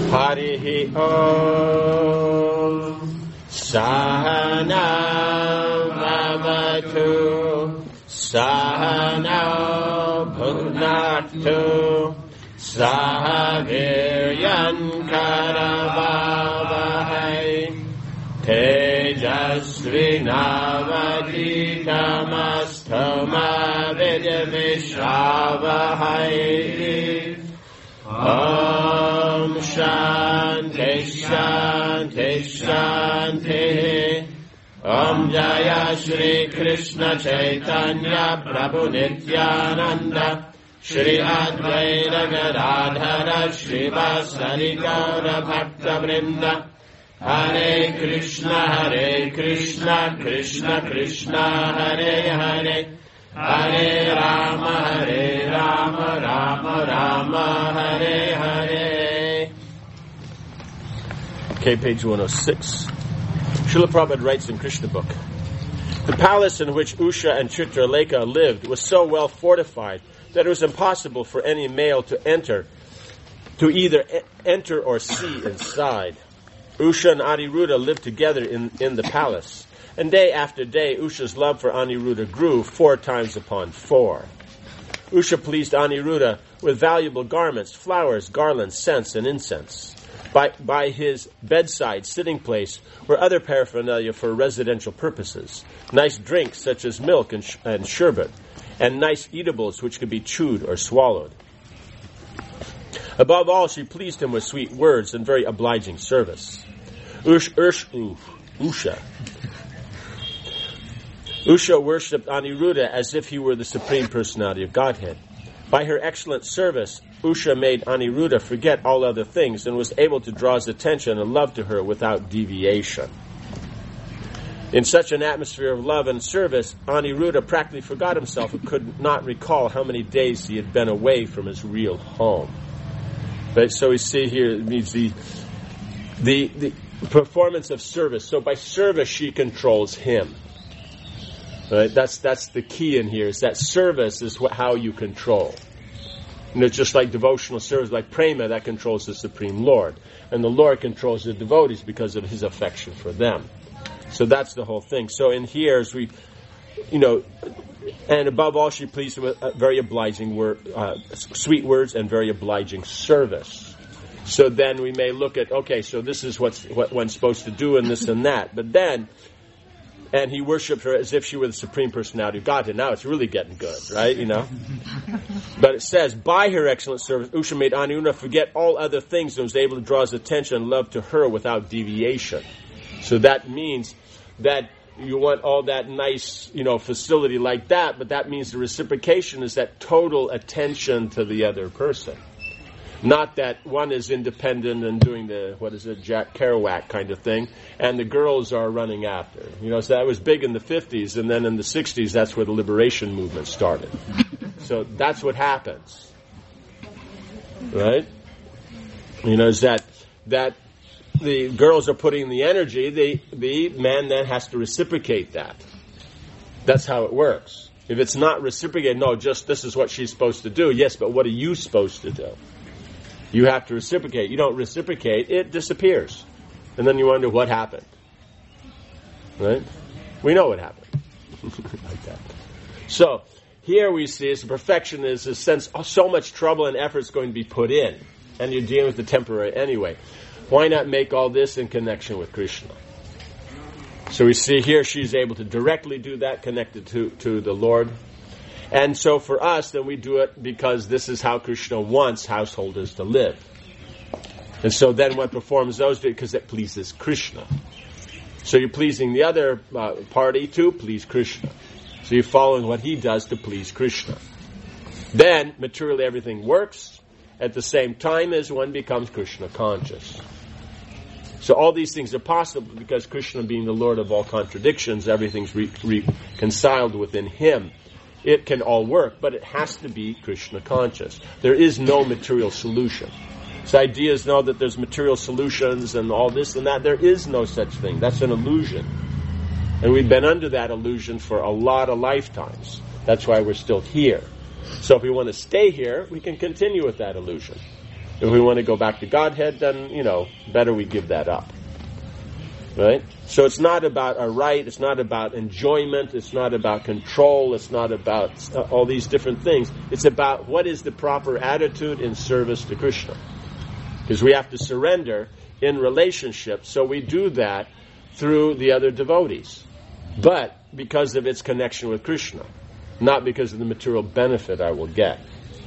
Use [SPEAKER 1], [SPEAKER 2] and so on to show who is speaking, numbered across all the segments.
[SPEAKER 1] Harihi Om Sahana Bhavatu Sahana Bhunaktu Sahaviryan Karavavahai Tejasvinavaditamasthama Vidyavishavahai Om Shanti Shanti Shanti Om Jaya Shri Krishna Chaitanya Prabhu Nityananda Shri Advaita Gadadhara Shri Vasari Gaura Bhakta Vrinda Hare Krishna Krishna Krishna Hare Hare Hare Rama Rama Rama Hare Hare. Okay, page 106. Srila Prabhupada writes in Krishna book, the palace in which Usha and Chitralekha lived was so well fortified that it was impossible for any male to either enter or see inside. Usha and Aniruddha lived together in the palace, and day after day Usha's love for Aniruddha grew 4 times upon 4. Usha pleased Aniruddha with valuable garments, flowers, garlands, scents, and incense. By his bedside sitting place were other paraphernalia for residential purposes, nice drinks such as milk and sherbet, and nice eatables which could be chewed or swallowed. Above all, she pleased him with sweet words and very obliging service. Usha worshipped Aniruddha as if he were the Supreme Personality of Godhead. By her excellent service, Usha made Aniruddha forget all other things and was able to draw his attention and love to her without deviation. In such an atmosphere of love and service, Aniruddha practically forgot himself and could not recall how many days he had been away from his real home. But so we see here, it means the performance of service. So by service, she controls him. Right? That's the key in here, is that service is how you control. And it's just like devotional service, like prema, that controls the Supreme Lord. And the Lord controls the devotees because of his affection for them. So that's the whole thing. So in here, as we, and above all, she pleased with very obliging sweet words and very obliging service. So then we may look at, okay, so this is what one's supposed to do and this and that. But then, and he worshipped her as if she were the Supreme Personality of Godhead. Now it's really getting good, right? But it says, by her excellent service, Usha made Aniruddha forget all other things and was able to draw his attention and love to her without deviation. So that means that you want all that nice, facility like that, but that means the reciprocation is that total attention to the other person. Not that one is independent and doing Jack Kerouac kind of thing, and the girls are running after. So that was big in the 50s, and then in the 60s, that's where the liberation movement started. So that's what happens. Right? Is that the girls are putting the energy, the man then has to reciprocate that. That's how it works. If it's not reciprocated, no, just this is what she's supposed to do. Yes, but what are you supposed to do? You have to reciprocate. You don't reciprocate, it disappears. And then you wonder what happened. Right? We know what happened. Like that. So, here we see is the perfection is a sense so much trouble and effort is going to be put in. And you're dealing with the temporary anyway. Why not make all this in connection with Krishna? So we see here she's able to directly do that, connected to the Lord. And so for us, then we do it because this is how Krishna wants householders to live. And so then one performs those because it pleases Krishna. So you're pleasing the other party to please Krishna. So you're following what he does to please Krishna. Then, materially everything works at the same time as one becomes Krishna conscious. So all these things are possible because Krishna being the Lord of all contradictions, everything's reconciled within him. It can all work, but it has to be Krishna conscious. There is no material solution. So ideas know that there's material solutions and all this and that. There is no such thing. That's an illusion. And we've been under that illusion for a lot of lifetimes. That's why we're still here. So if we want to stay here, we can continue with that illusion. If we want to go back to Godhead, then, better we give that up. Right? So it's not about a right, it's not about enjoyment, it's not about control, it's not about all these different things. It's about what is the proper attitude in service to Krishna. Because we have to surrender in relationship, so we do that through the other devotees. But because of its connection with Krishna, not because of the material benefit I will get.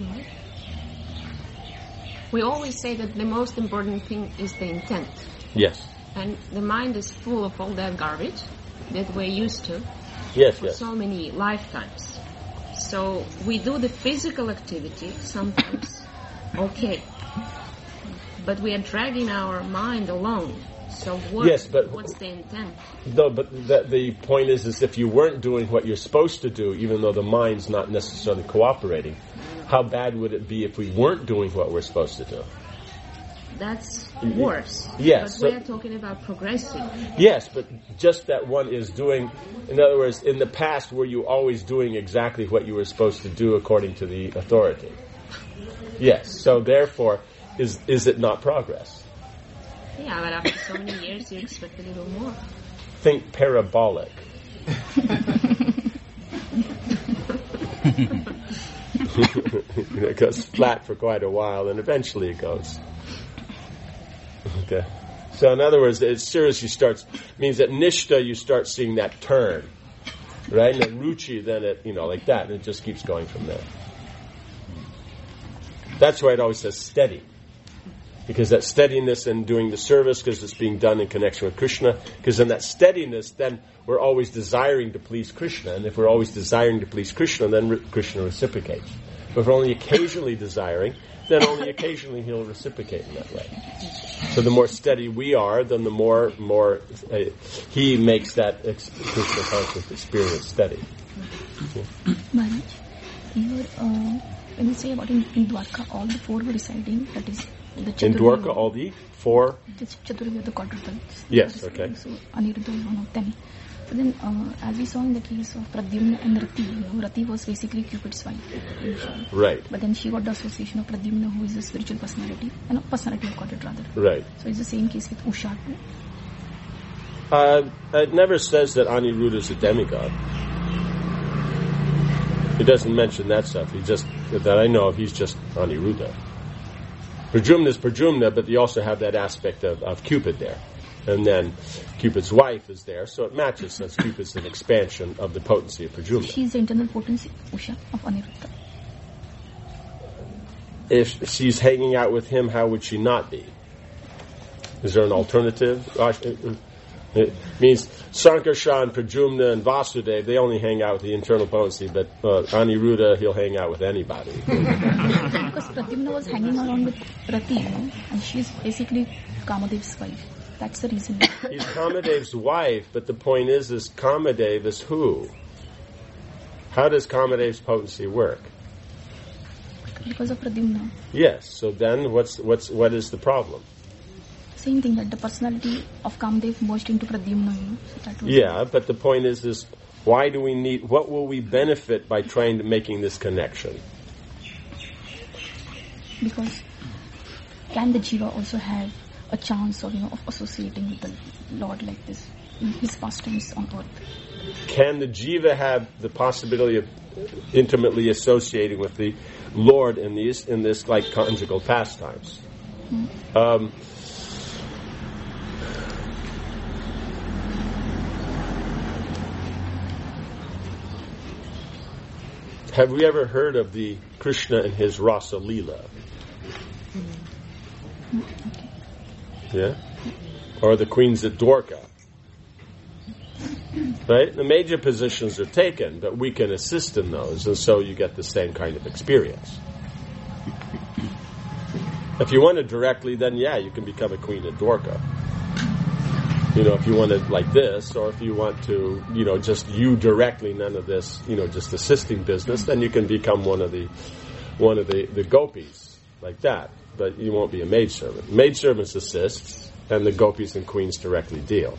[SPEAKER 2] We always say that the most important thing is the intent.
[SPEAKER 1] Yes.
[SPEAKER 2] And the mind is full of all that garbage that we're used to for so many lifetimes. So we do the physical activity sometimes, okay, but we are dragging our mind along. So what's the intent?
[SPEAKER 1] No, but the point is if you weren't doing what you're supposed to do, even though the mind's not necessarily cooperating, how bad would it be if we weren't doing what we're supposed to do?
[SPEAKER 2] That's worse.
[SPEAKER 1] Yes.
[SPEAKER 2] But we are talking about progressing.
[SPEAKER 1] Yes, but just that one is doing, in other words, in the past, were you always doing exactly what you were supposed to do according to the authority? Yes. So therefore, is it not progress?
[SPEAKER 2] Yeah, but after so many years, you expect a little more.
[SPEAKER 1] Think parabolic. It goes flat for quite a while, and eventually it goes. Okay. So in other words, it seriously means that nishta, you start seeing that turn. Right? And then ruchi, then it, like that, and it just keeps going from there. That's why it always says steady. Because that steadiness in doing the service, because it's being done in connection with Krishna, because in that steadiness, then we're always desiring to please Krishna. And if we're always desiring to please Krishna, then Krishna reciprocates. But if we're only occasionally desiring, then only occasionally he'll reciprocate in that way. So the more steady we are, then the more he makes that Krishna conscious experience steady.
[SPEAKER 3] Maharaj, when you say about in Dwarka, all the four were residing, that is the Chaturveda.
[SPEAKER 1] In Dwarka, all the four?
[SPEAKER 3] The Chaturveda, the quadruples.
[SPEAKER 1] Yes, okay.
[SPEAKER 3] So Aniruddha is one of them. So then, as we saw in the case of Pradyumna and Rati, Rati was basically Cupid's wife.
[SPEAKER 1] Right.
[SPEAKER 3] But then she got the association of Pradyumna, who is a spiritual personality, and a personality of God rather.
[SPEAKER 1] Right.
[SPEAKER 3] So it's the same case with Usha too.
[SPEAKER 1] It never says that Aniruddha is a demigod. It doesn't mention that stuff. That I know of, he's just Aniruddha. Pradyumna is Pradyumna, but you also have that aspect of Cupid there. And then Cupid's wife is there, so it matches since Cupid's an expansion of the potency of Pradyumna.
[SPEAKER 3] She's the internal potency, Usha, of Aniruddha.
[SPEAKER 1] If she's hanging out with him, how would she not be? Is there an alternative? It means Sankarshan, Pradyumna, and Vasudev, they only hang out with the internal potency, but Aniruddha, he'll hang out with anybody.
[SPEAKER 3] Because Pradyumna was hanging around with Rati, and she's basically Kamadev's wife. That's the reason.
[SPEAKER 1] He's Kamadev's wife, but the point is Kamadev is who? How does Kamadev's potency work?
[SPEAKER 3] Because of Pradyumna.
[SPEAKER 1] Yes, so then what is the problem?
[SPEAKER 3] Same thing, that the personality of Kamadev merged into Pradyumna. So that was
[SPEAKER 1] but the point is why do we need, what will we benefit by trying to making this connection?
[SPEAKER 3] Because can the jiva also have a chance of associating with the Lord like this in his pastimes on earth?
[SPEAKER 1] Can the jiva have the possibility of intimately associating with the Lord in this like conjugal pastimes? Have we ever heard of the Krishna and his Rasa Leela? Yeah? Or the queens at Dwarka? Right? The major positions are taken, but we can assist in those, and so you get the same kind of experience. If you want it directly, then you can become a queen at Dwarka. If you want it like this, or if you want to, just you directly, none of this, just assisting business, then you can become one of the gopis, like that. But you won't be a maidservant. Maidservants assists, and the gopis and queens directly deal.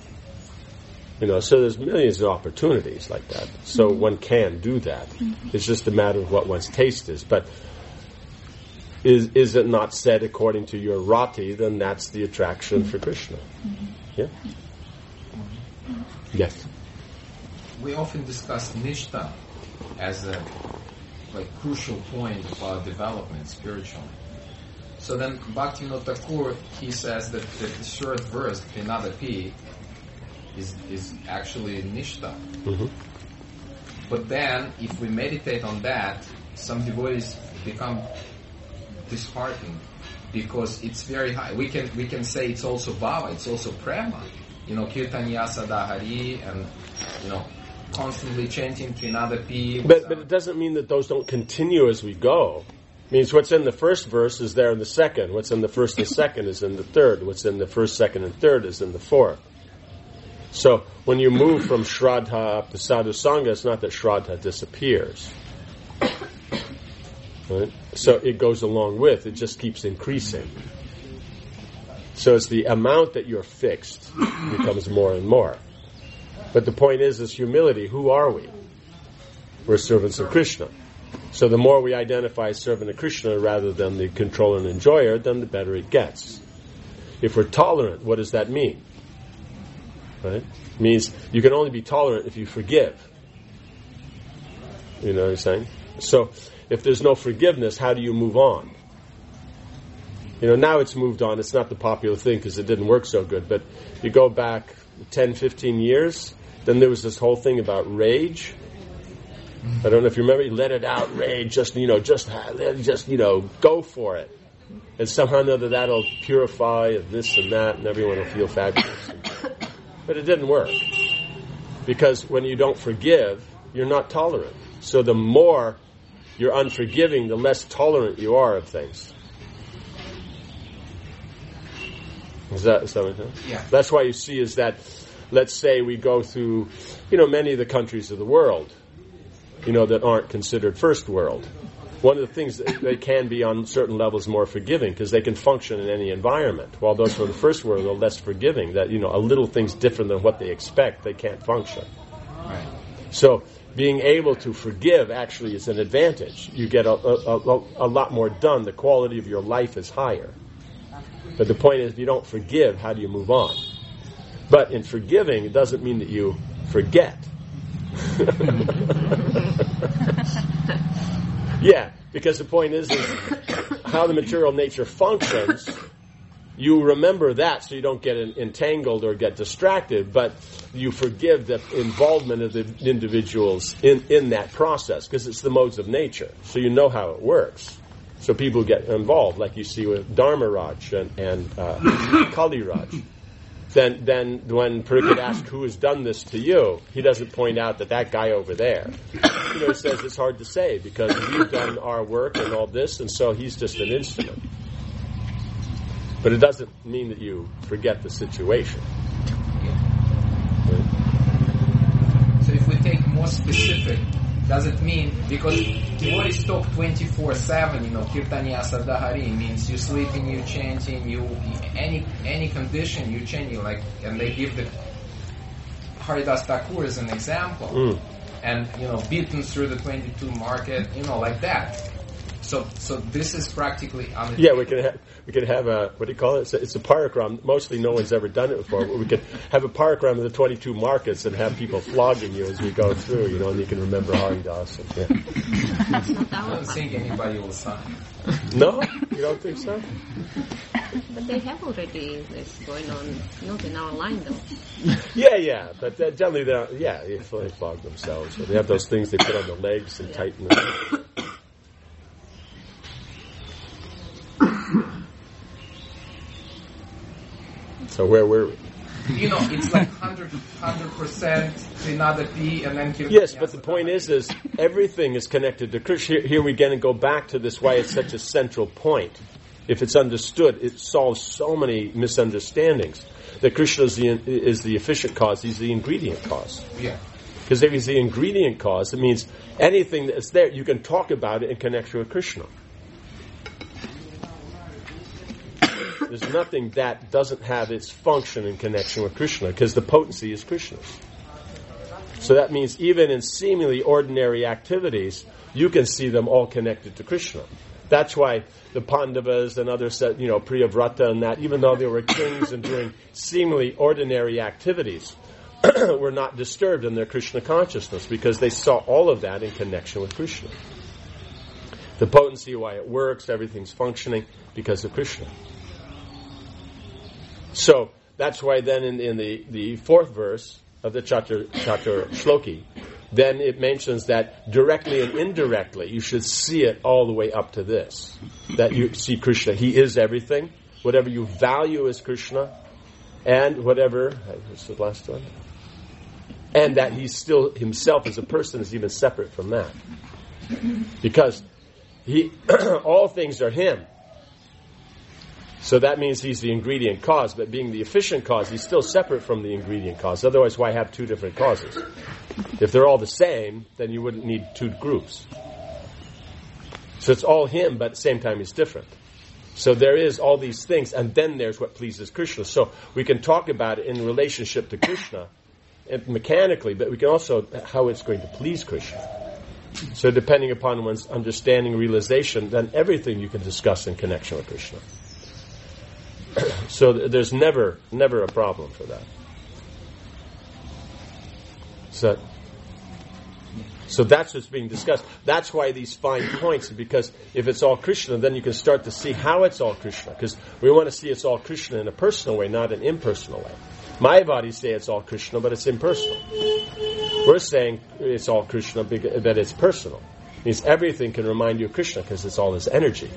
[SPEAKER 1] So there's millions of opportunities like that. So one can do that. It's just a matter of what one's taste is. But is it not said according to your rati, then that's the attraction for Krishna. Yeah? Yes.
[SPEAKER 4] We often discuss nishta as a crucial point of our development spiritually. So then Bhaktivinoda Thakur, he says that the third verse, Trinadapi, is actually nishta. Mm-hmm. But then, if we meditate on that, some devotees become disheartened because it's very high. We can say it's also bhava, it's also prema. Kirtanya Sadahari, and constantly chanting Trinadapi.
[SPEAKER 1] But it doesn't mean that those don't continue as we go. It means what's in the first verse is there in the second. What's in the first and second is in the third. What's in the first, second, and third is in the fourth. So when you move from Shraddha up to Sadhu Sangha, it's not that Shraddha disappears. Right? So it goes along with, it just keeps increasing. So it's the amount that you're fixed becomes more and more. But the point is humility. Who are we? We're servants of Krishna. So the more we identify as servant of Krishna rather than the controller and enjoyer, then the better it gets. If we're tolerant, what does that mean? Right? It means you can only be tolerant if you forgive. You know what I'm saying? So if there's no forgiveness, how do you move on? Now it's moved on. It's not the popular thing because it didn't work so good. But you go back 10, 15 years, then there was this whole thing about rage. I don't know if you remember. You let it out, rage. Just go for it. And somehow or another that'll purify this and that, and everyone will feel fabulous. But it didn't work. Because when you don't forgive, you're not tolerant. So the more you're unforgiving, the less tolerant you are of things. Is that what you're saying?
[SPEAKER 4] Yeah.
[SPEAKER 1] That's why you see is that, let's say we go through, many of the countries of the world, that aren't considered first world. One of the things that they can be on certain levels more forgiving because they can function in any environment. While those from the first world are less forgiving, that, a little thing's different than what they expect, they can't function.
[SPEAKER 4] Right.
[SPEAKER 1] So being able to forgive actually is an advantage. You get a lot more done. The quality of your life is higher. But the point is, if you don't forgive, how do you move on? But in forgiving, it doesn't mean that you forget. Yeah, because the point is how the material nature functions. You remember that so you don't get entangled or get distracted, but you forgive the involvement of the individuals in that process because it's the modes of nature. So you know how it works. So people get involved, like you see with Dharmaraj and Kaliraj. Then when Parikshit asks who has done this to you, he doesn't point out that guy over there. He says it's hard to say because we've done our work and all this, and so he's just an instrument. But it doesn't mean that you forget the situation.
[SPEAKER 4] Right? So if we take more specific, does it mean, because devotees talk 24/7, Kirtanya Sadahari means you sleeping, you chanting, any condition you chanting, and they give the Haridas Thakur as an example, and beaten through the 22 market, like that. So this is practically.
[SPEAKER 1] Yeah, we could have a, what do you call it? It's a parikram. Mostly no one's ever done it before. But we could have a parikram of the 22 markets and have people flogging you as we go through, and you can remember Haridas.
[SPEAKER 4] I don't think anybody will sign.
[SPEAKER 1] No, you don't think so?
[SPEAKER 2] But they have already this going on, not in our line though.
[SPEAKER 1] Yeah, but generally they flog themselves. So they have those things they put on the legs and tighten them. So where were we?
[SPEAKER 4] It's like 100% Trinadapi and then Kirtanya.
[SPEAKER 1] Yes, but the point is everything is connected to Krishna. Here we again go back to this, why it's such a central point. If it's understood, it solves so many misunderstandings. That Krishna is the efficient cause, he's the ingredient cause.
[SPEAKER 4] Yeah.
[SPEAKER 1] Because if he's the ingredient cause, it means anything that's there, you can talk about it in connection with Krishna. There's nothing that doesn't have its function in connection with Krishna, because the potency is Krishna's. So that means even in seemingly ordinary activities, you can see them all connected to Krishna. That's why the Pandavas and others said, Priyavrata and that, even though they were kings and doing seemingly ordinary activities, were not disturbed in their Krishna consciousness because they saw all of that in connection with Krishna. The potency, why it works, everything's functioning because of Krishna. So that's why then in the fourth verse of the Chatur Shloki, then it mentions that directly and indirectly you should see it all the way up to this. That you see Krishna. He is everything. Whatever you value is Krishna. And whatever, what's the last one? And that he still, himself as a person is even separate from that. Because all things are him. So that means he's the ingredient cause, but being the efficient cause, he's still separate from the ingredient cause. Otherwise, why have two different causes? If they're all the same, then you wouldn't need two groups. So it's all him, but at the same time he's different. So there is all these things, and then there's what pleases Krishna. So we can talk about it in relationship to Krishna, mechanically, but we can also how it's going to please Krishna. So depending upon one's understanding, realization, then everything you can discuss in connection with Krishna. So there's never a problem for that. So that's what's being discussed. That's why these fine points, because if it's all Krishna, then you can start to see how it's all Krishna. Because we want to see it's all Krishna in a personal way, not an impersonal way. Mayavadis say it's all Krishna, but it's impersonal. We're saying it's all Krishna, but it's personal. It means everything can remind you of Krishna because it's all his energy.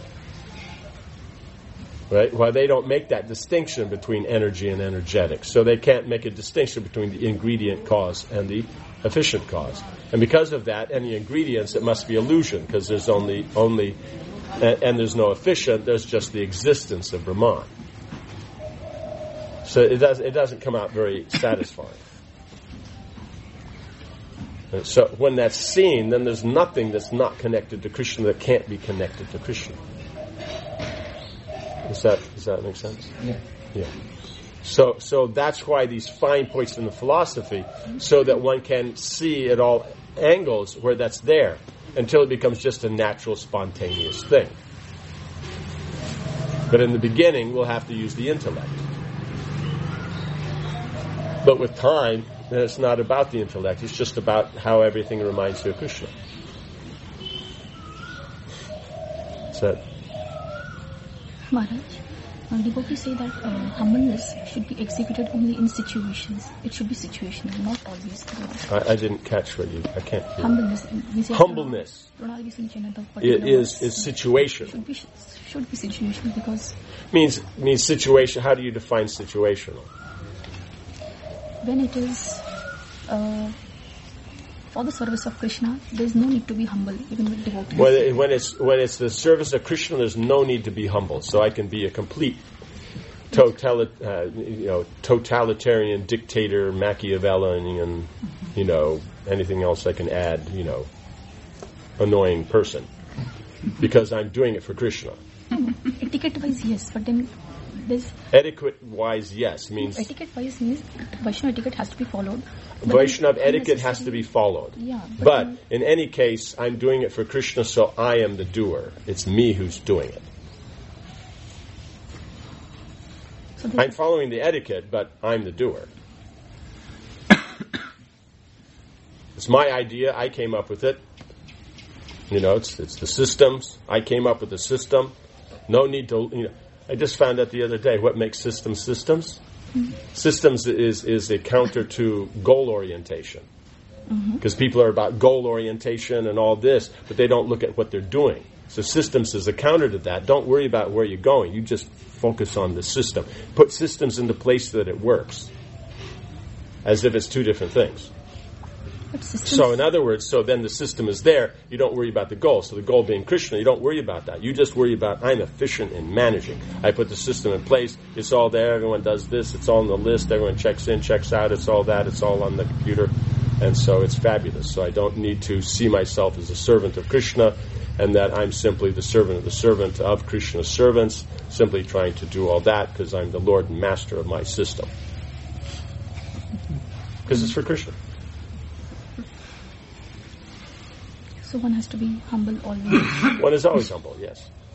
[SPEAKER 1] Right? Well, they don't make that distinction between energy and energetic. So they can't make a distinction between the ingredient cause and the efficient cause. And because of that, any ingredients, it must be illusion, because there's only and there's no efficient, there's just the existence of Brahman. So it doesn't come out very satisfying. And so when that's seen, then there's nothing that's not connected to Krishna that can't be connected to Krishna. Does that make sense? Yeah. So that's why these fine points in the philosophy, so that one can see at all angles where that's there, until it becomes just a natural, spontaneous thing. But in the beginning, we'll have to use the intellect. But with time, then it's not about the intellect. It's just about how everything reminds you of Krishna. So,
[SPEAKER 3] Maharaj, devotees say that humbleness should be exhibited only in situations. It should be situational, not always.
[SPEAKER 1] I didn't catch what I can't hear.
[SPEAKER 3] Humbleness.
[SPEAKER 1] Humbleness. It is situation.
[SPEAKER 3] Should be situational because
[SPEAKER 1] means situation. How do you define situational?
[SPEAKER 3] When it is for the service of Krishna, there is no need to be humble, even with devotees.
[SPEAKER 1] When it's the service of Krishna, there's no need to be humble. So I can be a complete totalitarian dictator, Machiavellian, anything else I can add, annoying person, because I'm doing it for Krishna.
[SPEAKER 3] Etiquette-wise, yes, but then there's...
[SPEAKER 1] Etiquette-wise, yes, means...
[SPEAKER 3] Etiquette-wise means Vaishnava etiquette has to be followed.
[SPEAKER 1] Vaishnava etiquette has to be followed.
[SPEAKER 3] Yeah,
[SPEAKER 1] but in any case, I'm doing it for Krishna, so I am the doer. It's me who's doing it. So I'm following the etiquette, but I'm the doer. It's my idea. I came up with it. It's the systems. I came up with the system. No need to... I just found out the other day what makes systems. Mm-hmm. Systems is a counter to goal orientation. Because people are about goal orientation and all this, but they don't look at what they're doing. So systems is a counter to that. Don't worry about where you're going. You just focus on the system. Put systems into place so that it works. As if it's two different things. So in other words, so then the system is there, you don't worry about the goal. So the goal being Krishna, you don't worry about that. You just worry about, I'm efficient in managing. I put the system in place, it's all there, everyone does this, it's all on the list, everyone checks in, checks out, it's all that, it's all on the computer. And so it's fabulous. So I don't need to see myself as a servant of Krishna, and that I'm simply the servant of Krishna's servants, simply trying to do all that because I'm the Lord and Master of my system. Because it's for Krishna.
[SPEAKER 3] So one has to be humble always.
[SPEAKER 1] One is always humble, yes.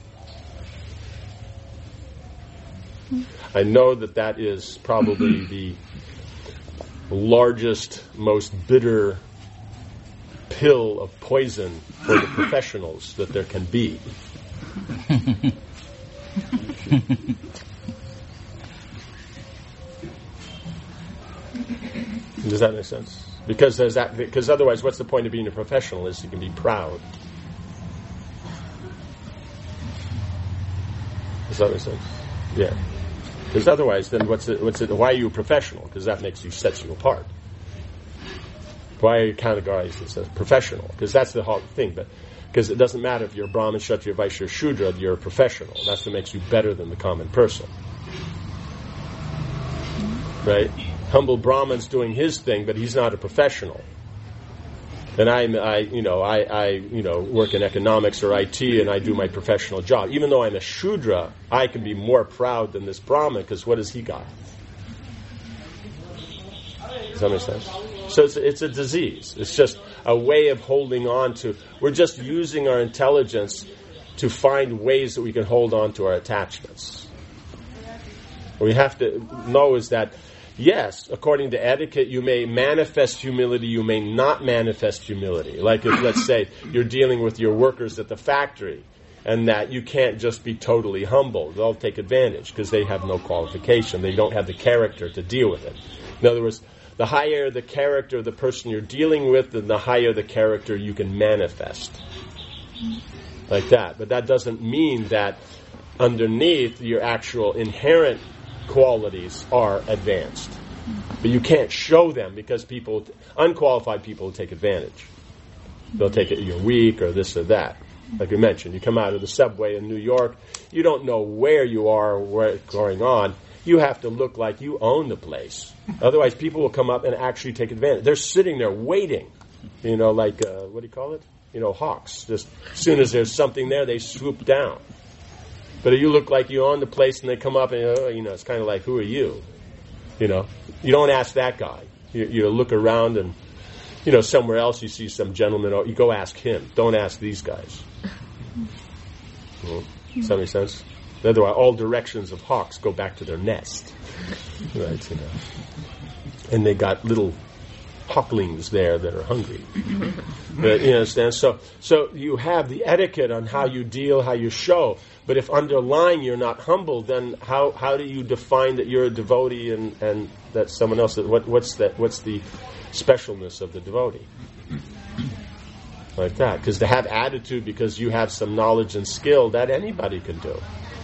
[SPEAKER 1] I know that is probably the largest, most bitter pill of poison for the professionals that there can be. Does that make sense? Because otherwise, what's the point of being a professional? Is you can be proud. Does that make sense? Yeah. Because otherwise, then why are you a professional? Because that sets you apart. Why are you categorized as a professional? Because that's the whole thing. But because it doesn't matter if you're a Brahmin, Kshatriya, Vaishya, or Shudra, you're a professional. That's what makes you better than the common person. Right? Humble Brahman's doing his thing, but he's not a professional. And I work in economics or IT, and I do my professional job. Even though I'm a Shudra, I can be more proud than this Brahman, because what has he got? Does that make sense? So it's a disease. It's just a way of holding on to. We're just using our intelligence to find ways that we can hold on to our attachments. What we have to know is that, yes, according to etiquette, you may manifest humility, you may not manifest humility. Like if, let's say, you're dealing with your workers at the factory, and that you can't just be totally humble. They'll take advantage because they have no qualification. They don't have the character to deal with it. In other words, the higher the character of the person you're dealing with, then the higher the character you can manifest. Like that. But that doesn't mean that underneath your actual inherent qualities are advanced. But you can't show them because unqualified people will take advantage. They'll take it you're weak or this or that. Like we mentioned, you come out of the subway in New York, you don't know where you are or what's going on. You have to look like you own the place. Otherwise, people will come up and actually take advantage. They're sitting there waiting, like, what do you call it? Hawks. Just as soon as there's something there, they swoop down. But if you look like you own the place and they come up and, it's kind of like, who are you? You don't ask that guy. You look around and, somewhere else you see some gentleman, you go ask him. Don't ask these guys. Does that make sense? Otherwise, all directions of hawks go back to their nest. Right, And they got little hawklings there that are hungry. But, you understand? So you have the etiquette on how you deal, how you show. But if underlying you're not humble, then how do you define that you're a devotee and that someone else? What's the specialness of the devotee? Like that. Because to have attitude because you have some knowledge and skill, that anybody can do.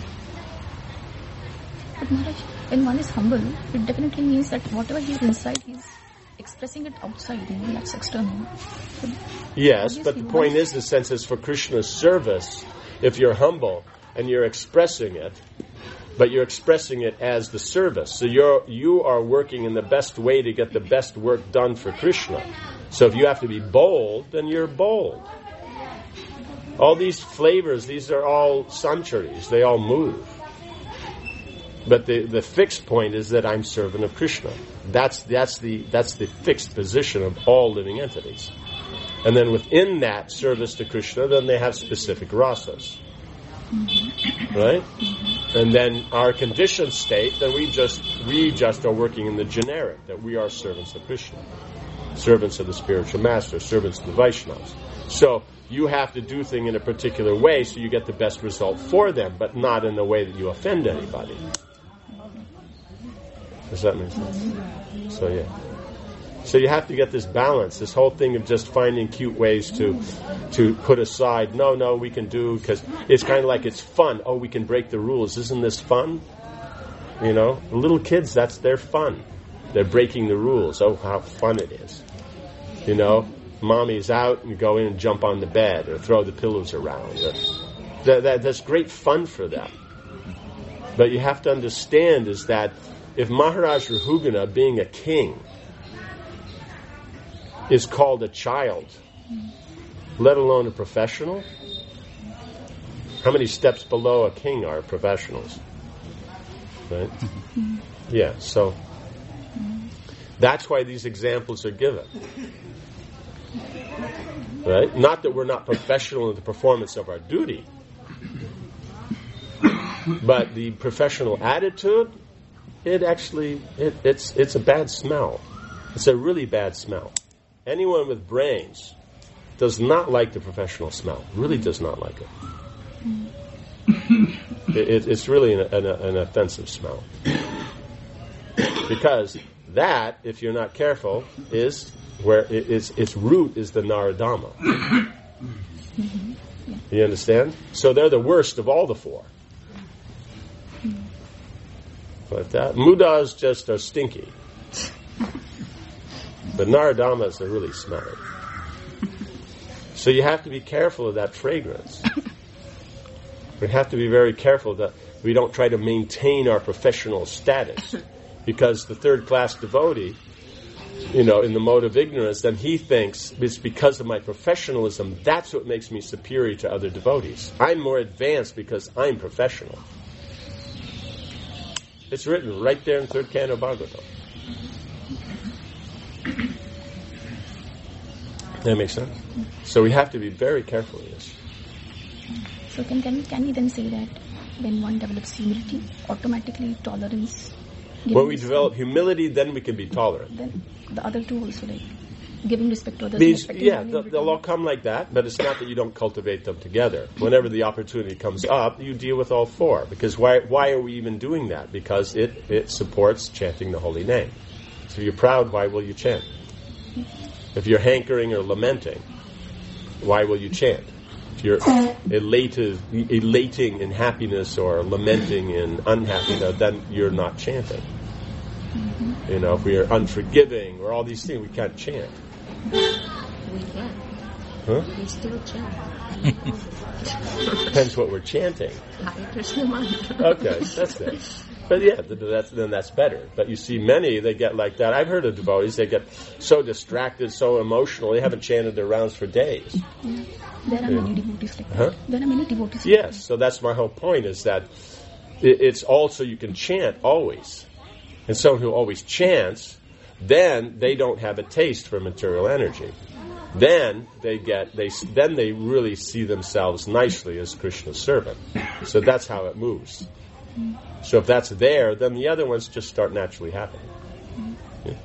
[SPEAKER 3] But Maharaj, when one is humble, it definitely means that whatever he is inside, he's expressing it outside, that's external. So
[SPEAKER 1] yes, but the point is, the sense is for Krishna's service, if you're humble and you're expressing it, but you're expressing it as the service. So you are working in the best way to get the best work done for Krishna. So if you have to be bold, then you're bold. All these flavors, these are all sancharis. They all move. But the fixed point is that I'm servant of Krishna. That's the fixed position of all living entities. And then within that service to Krishna, then they have specific rasas. Right? And then our conditioned state, then we just are working in the generic, that we are servants of Krishna. Servants of the spiritual master, servants of the Vaishnavas. So you have to do things in a particular way so you get the best result for them, but not in a way that you offend anybody. Does that make sense? So yeah. So you have to get this balance, this whole thing of just finding cute ways to put aside, no, we can do, because it's kind of like it's fun. Oh, we can break the rules. Isn't this fun? The little kids, that's their fun. They're breaking the rules. Oh, how fun it is. Mommy's out and you go in and jump on the bed or throw the pillows around. That's great fun for them. But you have to understand is that if Maharaj Rahugana, being a king, is called a child, let alone a professional, how many steps below a king are professionals? Right? Yeah, so that's why these examples are given. Right? Not that we're not professional in the performance of our duty, But the professional attitude, it's a bad smell. It's a really bad smell. Anyone with brains does not like the professional smell. Really does not like it. It's really an offensive smell. Because that, if you're not careful, is where its root is the Naradama. You understand? So they're the worst of all the four. But Mudas just are stinky. But Naradamas are really smelly. So you have to be careful of that fragrance. We have to be very careful that we don't try to maintain our professional status. Because the third-class devotee, in the mode of ignorance, then he thinks it's because of my professionalism, that's what makes me superior to other devotees. I'm more advanced because I'm professional. It's written right there in 3rd Canto Bhagavatam. That makes sense? So we have to be very careful of this.
[SPEAKER 3] So can we then say that when one develops humility, automatically tolerance...
[SPEAKER 1] When we develop humility, then we can be tolerant.
[SPEAKER 3] Then the other two also, like giving respect to others.
[SPEAKER 1] They'll all come like that, but it's not that you don't cultivate them together. Whenever the opportunity comes up, you deal with all four. Because why are we even doing that? Because it supports chanting the holy name. So if you're proud, why will you chant? If you're hankering or lamenting, why will you chant? If you're elating in happiness or lamenting in unhappiness, then you're not chanting. If we are unforgiving or all these things, we can't chant.
[SPEAKER 2] We can.
[SPEAKER 1] Huh?
[SPEAKER 2] We still chant.
[SPEAKER 1] Depends what we're chanting.
[SPEAKER 2] Hare Krishna mantra.
[SPEAKER 1] Okay, that's it. But that's better. But you see many, they get like that. I've heard of devotees, they get so distracted, so emotional, they haven't chanted their rounds for days.
[SPEAKER 3] There are many devotees like that. There are many devotees
[SPEAKER 1] like that. So that's my whole point, is that it's also you can chant always. And someone who always chants, then they don't have a taste for material energy. Then they really see themselves nicely as Krishna's servant. So that's how it moves. So if that's there, then the other ones just start naturally happening. Yeah.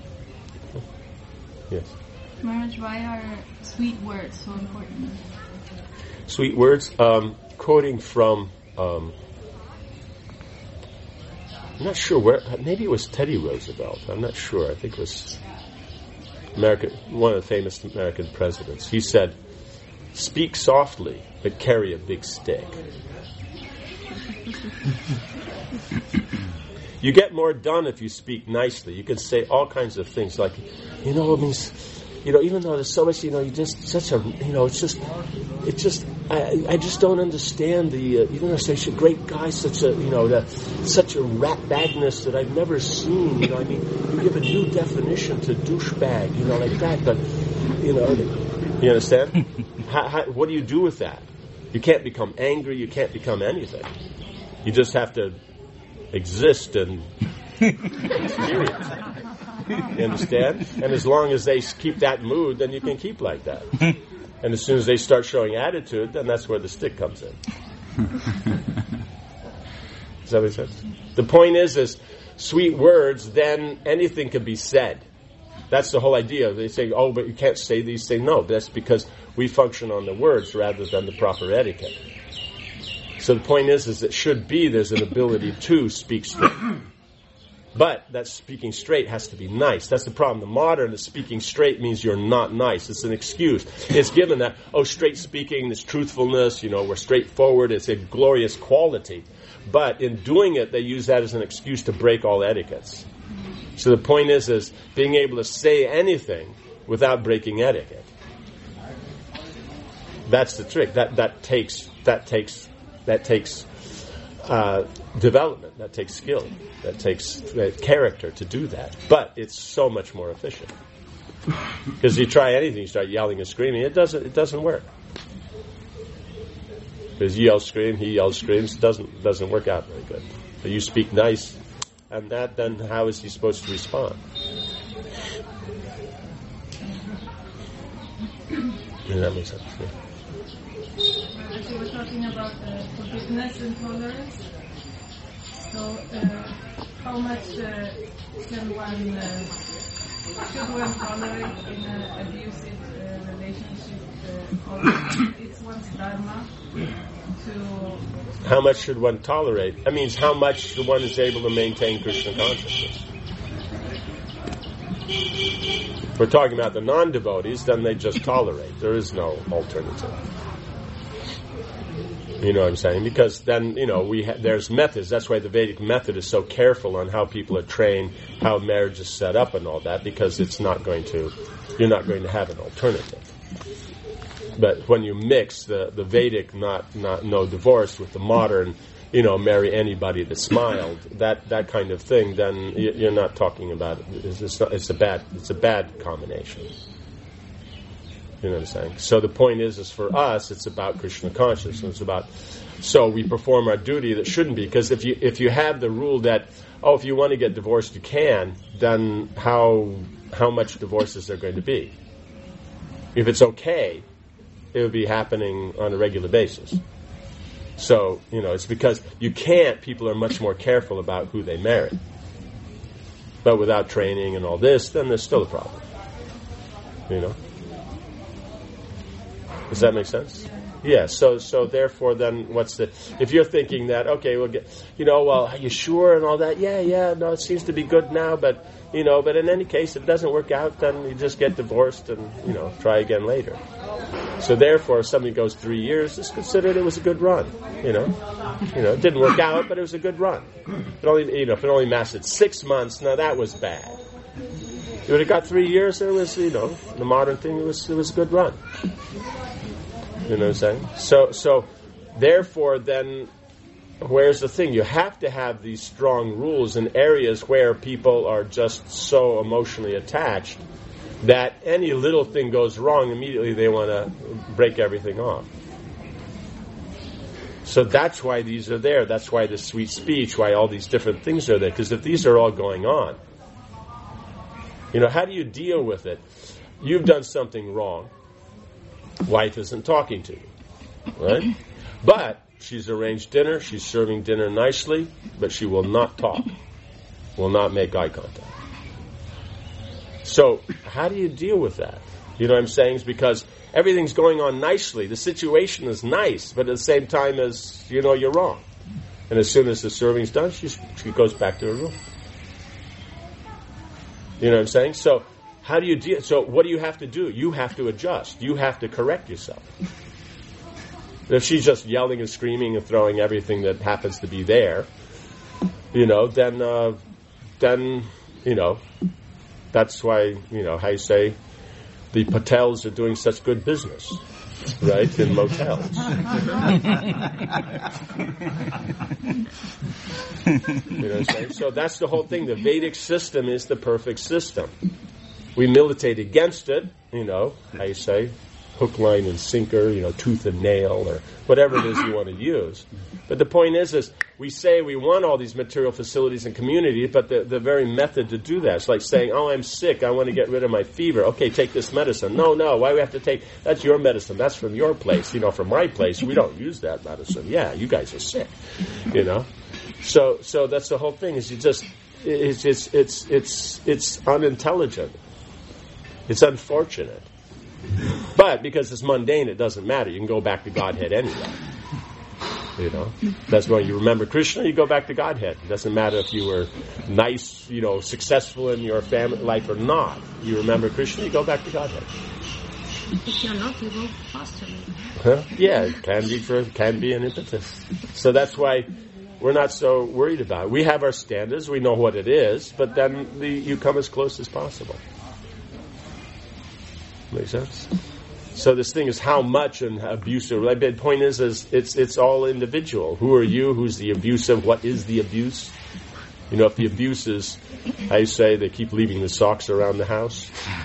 [SPEAKER 1] Yes.
[SPEAKER 5] Maharaj, why are sweet words so important?
[SPEAKER 1] Sweet words, quoting from, I'm not sure where, maybe it was Teddy Roosevelt, I'm not sure, I think it was one of the famous American presidents. He said, "Speak softly, but carry a big stick." You get more done if you speak nicely. You can say all kinds of things like, it means, even though there's so much, you just such a, it's just, I just don't understand you're such a great guy, such a rat bagness that I've never seen. You give a new definition to douchebag, like that. But, you understand? What do you do with that? You can't become angry. You can't become anything. You just have to exist and experience. You understand? And as long as they keep that mood, then you can keep like that. And as soon as they start showing attitude, then that's where the stick comes in. Does that make sense? The point is sweet words, then anything can be said. That's the whole idea. They say, oh, but you can't say these things. No, that's because we function on the words rather than the proper etiquette. So the point is it should be there's an ability to speak straight. But that speaking straight has to be nice. That's the problem. The modern speaking straight means you're not nice. It's an excuse. It's given that, straight speaking, this truthfulness, we're straightforward. It's a glorious quality. But in doing it, they use that as an excuse to break all etiquettes. So the point is being able to say anything without breaking etiquette. That's the trick. That takes development. That takes skill. That takes character to do that. But it's so much more efficient. Because you try anything, you start yelling and screaming, it doesn't work. Because you yell, scream, he yells, screams, doesn't work out very good. But you speak nice, and then how is he supposed to respond? Does that make sense? Yeah.
[SPEAKER 5] As you were talking about forgiveness and tolerance,
[SPEAKER 6] So, how much should one tolerate in an abusive relationship? Or it's one's dharma to...
[SPEAKER 1] How much should one tolerate? That means how much one is able to maintain Krishna consciousness. If we're talking about the non-devotees, then they just tolerate. There is no alternative. You know what I'm saying? Because then, there's methods. That's why the Vedic method is so careful on how people are trained, how marriage is set up and all that, because you're not going to have an alternative. But when you mix the Vedic no divorce with the modern, marry anybody that smiled, that kind of thing, then you're not talking about it. It's a bad combination. You know what I'm saying? So the point is for us, it's about Krishna consciousness. So we perform our duty that shouldn't be, because if you have the rule that, if you want to get divorced, you can, then how much divorce is there going to be? If it's okay, it would be happening on a regular basis. So, it's because you can't, people are much more careful about who they marry. But without training and all this, then there's still a problem. Does that make sense? Yeah, so therefore then if you're thinking that, okay, we'll get, are you sure and all that? Yeah, no, it seems to be good now, but in any case, if it doesn't work out, then you just get divorced and, try again later. So therefore, if something goes 3 years, just consider it was a good run, it didn't work out, but it was a good run. If it only lasted 6 months, now that was bad. If it would have got 3 years, it was, the modern thing, it was a good run. You know what I'm saying? So therefore, then, where's the thing? You have to have these strong rules in areas where people are just so emotionally attached that any little thing goes wrong, immediately they want to break everything off. So that's why these are there. That's why the sweet speech, why all these different things are there. Because if these are all going on, how do you deal with it? You've done something wrong. Wife isn't talking to you, right? But she's arranged dinner, she's serving dinner nicely, but she will not talk, will not make eye contact. So, how do you deal with that? You know what I'm saying? It's because everything's going on nicely. The situation is nice, but at the same time as, you're wrong. And as soon as the serving's done, she goes back to her room. You know what I'm saying? So, how do you deal? So what do you have to do? You have to adjust. You have to correct yourself. If she's just yelling and screaming and throwing everything that happens to be there, then that's why, how you say, the Patels are doing such good business, right, in motels. You know what I'm saying? So that's the whole thing. The Vedic system is the perfect system. We militate against it, how you say, hook, line, and sinker, tooth and nail, or whatever it is you want to use. But the point is we say we want all these material facilities and communities, but the very method to do that, it's like saying, I'm sick, I want to get rid of my fever. Okay, take this medicine. No, why do we have to take, that's your medicine, that's from your place. From my place, we don't use that medicine. Yeah, you guys are sick, So that's the whole thing, is it's unintelligent. It's unfortunate. But because it's mundane, it doesn't matter. You can go back to Godhead anyway. That's why you remember Krishna, you go back to Godhead. It doesn't matter if you were nice, successful in your family life or not. You remember Krishna, you go back to Godhead.
[SPEAKER 2] If you're not, you go faster.
[SPEAKER 1] Yeah, it can be an impetus. So that's why we're not so worried about it. We have our standards, we know what it is, but then you come as close as possible. Make sense? So this thing is how much an abusive. The point is it's all individual. Who are you? Who's the abusive? What is the abuse? If the abuse is, I say, they keep leaving the socks around the house.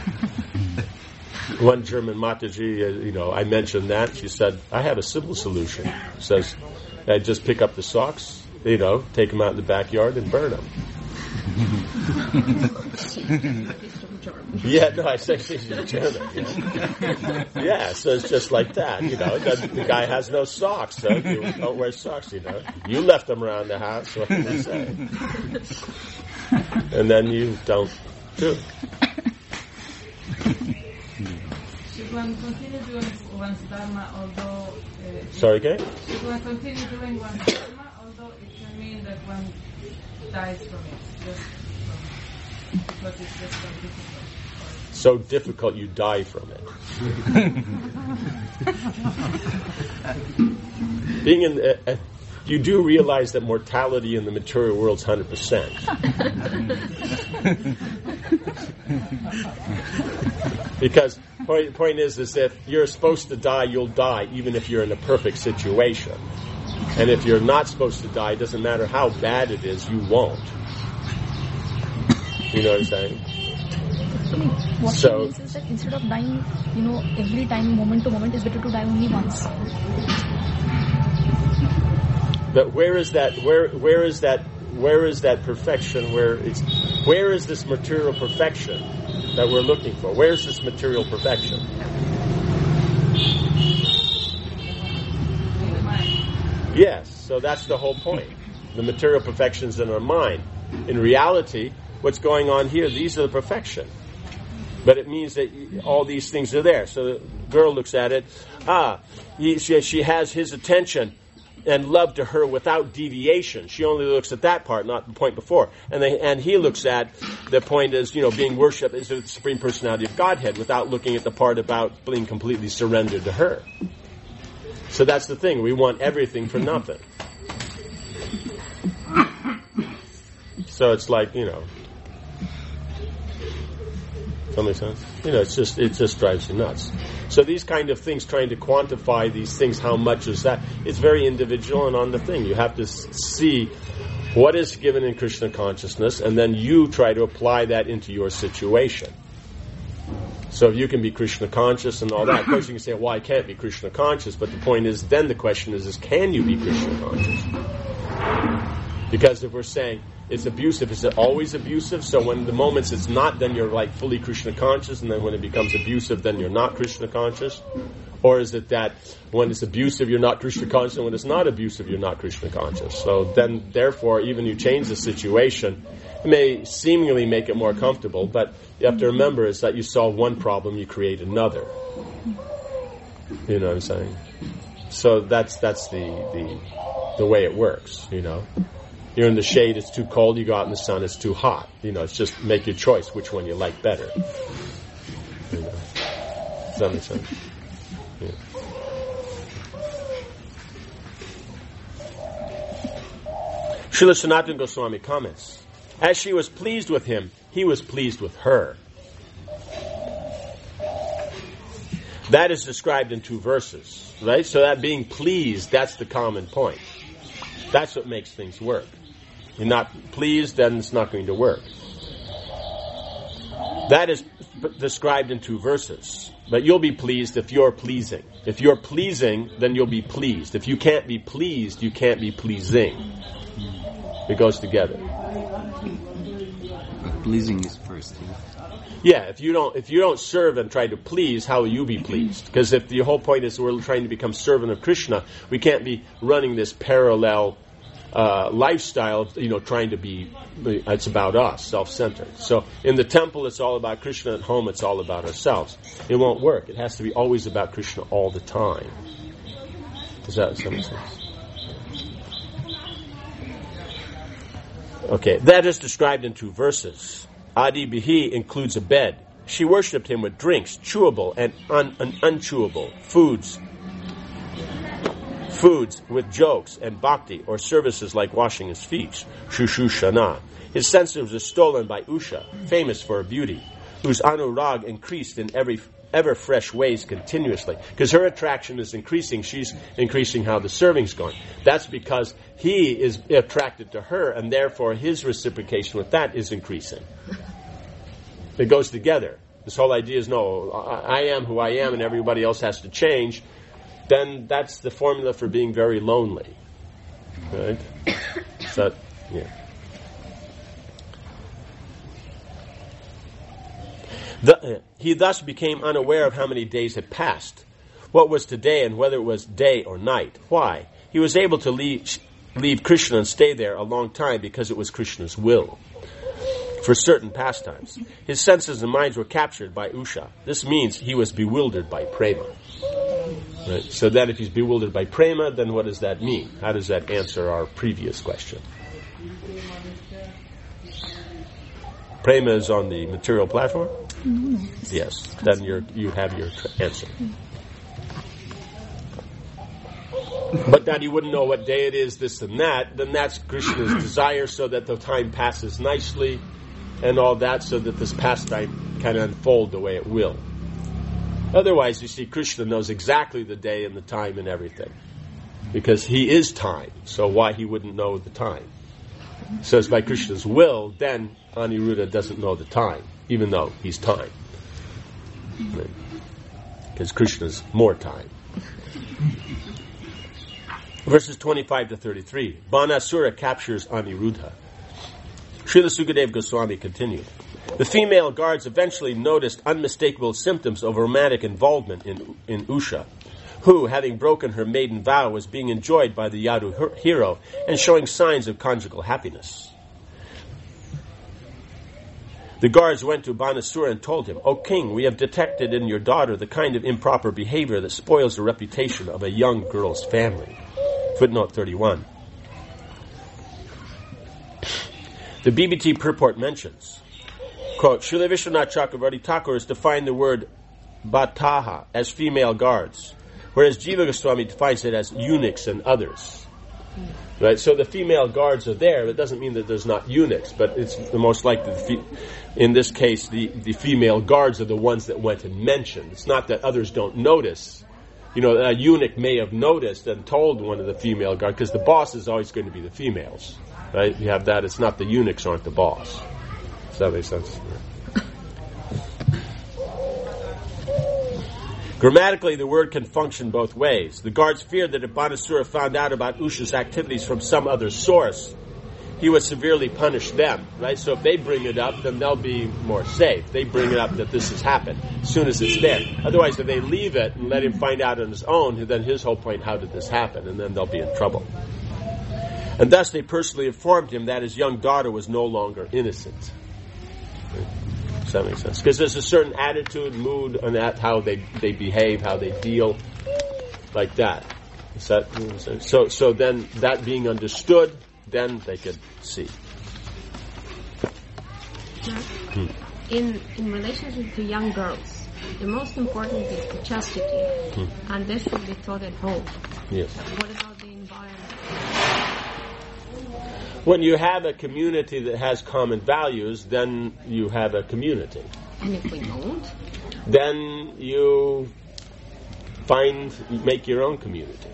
[SPEAKER 1] One German Mataji, I mentioned that. She said, I have a simple solution. She says, I just pick up the socks, take them out in the backyard and burn them. Yeah, no, I say she's German. Yeah, so it's just like that, The guy has no socks, so you don't wear socks, You left them around the house, what can they say? And then you don't too.
[SPEAKER 6] Should one continue doing one's dharma, although...
[SPEAKER 1] Sorry, again?
[SPEAKER 6] Should one continue doing one's dharma, although it can mean that one dies from it, because it's just so difficult?
[SPEAKER 1] So difficult you die from it. Being in... you do realize that mortality in the material world is 100%. Because the point is if you're supposed to die, you'll die, even if you're in a perfect situation. And if you're not supposed to die, it doesn't matter how bad it is, you won't. You know what I'm saying?
[SPEAKER 3] What she means is that instead of dying, every time, moment to moment, it's better to die only once.
[SPEAKER 1] But where is that perfection? Where is this material perfection that we're looking for? Where is this material perfection? Yes, so that's the whole point. The material perfection's in our mind. In reality, what's going on here, these are the perfection. But it means that all these things are there. So the girl looks at it. She has his attention and love to her without deviation. She only looks at that part, not the point before. And he looks at the point as, being worshipped as the Supreme Personality of Godhead without looking at the part about being completely surrendered to her. So that's the thing. We want everything for nothing. So it's like, Does that make sense? It just drives you nuts. So these kind of things, trying to quantify these things, how much is that? It's very individual and on the thing. You have to see what is given in Krishna consciousness, and then you try to apply that into your situation. So if you can be Krishna conscious and all that, of course you can say, well, I can't be Krishna conscious, but the point is, then the question is can you be Krishna conscious? Because if we're saying it's abusive, is it always abusive? So when the moments it's not, then you're like fully Krishna conscious, and then when it becomes abusive, then you're not Krishna conscious? Or is it that when it's abusive, you're not Krishna conscious, and when it's not abusive, you're not Krishna conscious? So then, therefore, even you change the situation, it may seemingly make it more comfortable, but you have to remember is that you solve one problem, you create another. You know what I'm saying? So that's the way it works, You're in the shade, it's too cold. You go out in the sun, it's too hot. It's just make your choice which one you like better. Does that make sense? Yeah. Srila Sanatana Goswami comments, as she was pleased with him, he was pleased with her. That is described in 2 verses, right? So that being pleased, that's the common point. That's what makes things work. You're not pleased, then it's not going to work. That is described in 2 verses. But you'll be pleased if you're pleasing. If you're pleasing, then you'll be pleased. If you can't be pleased, you can't be pleasing. It goes together.
[SPEAKER 7] But pleasing is first.
[SPEAKER 1] Yeah, if you don't serve and try to please, how will you be pleased? Because if the whole point is we're trying to become servant of Krishna, we can't be running this parallel lifestyle, trying to be, it's about us, self-centered. So in the temple, it's all about Krishna. At home, it's all about ourselves. It won't work. It has to be always about Krishna all the time. Does that make sense? Okay, that is described in 2 verses. Adi Bihi includes a bed. She worshipped him with drinks, chewable and unchewable, foods with jokes and bhakti, or services like washing his feet, Shushushana. His senses were stolen by Usha, famous for her beauty, whose anurag increased in ever fresh ways continuously. Because her attraction is increasing, she's increasing how the serving's going. That's because he is attracted to her, and therefore his reciprocation with that is increasing. It goes together. This whole idea is, no, I am who I am and everybody else has to change. Then that's the formula for being very lonely. Right? So, yeah. He thus became unaware of how many days had passed, what was today, and whether it was day or night. Why? He was able to leave Krishna and stay there a long time because it was Krishna's will for certain pastimes. His senses and minds were captured by Usha. This means he was bewildered by prema. Right? So that if he's bewildered by prema, then what does that mean? How does that answer our previous question? Prema is on the material platform? Yes. Then you have your answer. But that he wouldn't know what day it is, this and that, then that's Krishna's desire so that the time passes nicely and all that, so that this pastime can unfold the way it will. Otherwise, you see, Krishna knows exactly the day and the time and everything. Because he is time, so why he wouldn't know the time? So it's by Krishna's will, then Aniruddha doesn't know the time, even though he's time. Right? Because Krishna's more time. Verses 25 to 33. Banasura captures Aniruddha. Srila Sukadeva Goswami continued. The female guards eventually noticed unmistakable symptoms of romantic involvement in Usha, who, having broken her maiden vow, was being enjoyed by the Yadu hero and showing signs of conjugal happiness. The guards went to Banasura and told him, "O king, we have detected in your daughter the kind of improper behavior that spoils the reputation of a young girl's family." Footnote 31. The BBT purport mentions, quote, Srila Vishwanath Chakravarti Thakur has defined the word bataha as female guards, whereas Jiva Goswami defines it as eunuchs and others. Right? So the female guards are there. It doesn't mean that there's not eunuchs, but it's the most likely, in this case, the female guards are the ones that went and mentioned. It's not that others don't notice. You know, a eunuch may have noticed and told one of the female guards, because the boss is always going to be the females. Right? You have that. It's not the eunuchs aren't the boss. Does that make sense? Grammatically, the word can function both ways. The guards feared that if Banasura found out about Usha's activities from some other source, he would severely punish them. Right? So if they bring it up, then they'll be more safe. They bring it up that this has happened as soon as it's there. Otherwise, if they leave it and let him find out on his own, then his whole point, how did this happen? And then they'll be in trouble. And thus they personally informed him that his young daughter was no longer innocent. Does that make sense? Because there's a certain attitude, mood, and that how they behave, how they deal, like that. Is that so then that being understood, then they could see.
[SPEAKER 2] In relationship to young girls, the most important is the chastity, and this should be taught at home.
[SPEAKER 1] Yes.
[SPEAKER 2] What about the environment?
[SPEAKER 1] When you have a community that has common values, then you have a community.
[SPEAKER 2] And if we don't?
[SPEAKER 1] Then you make your own community.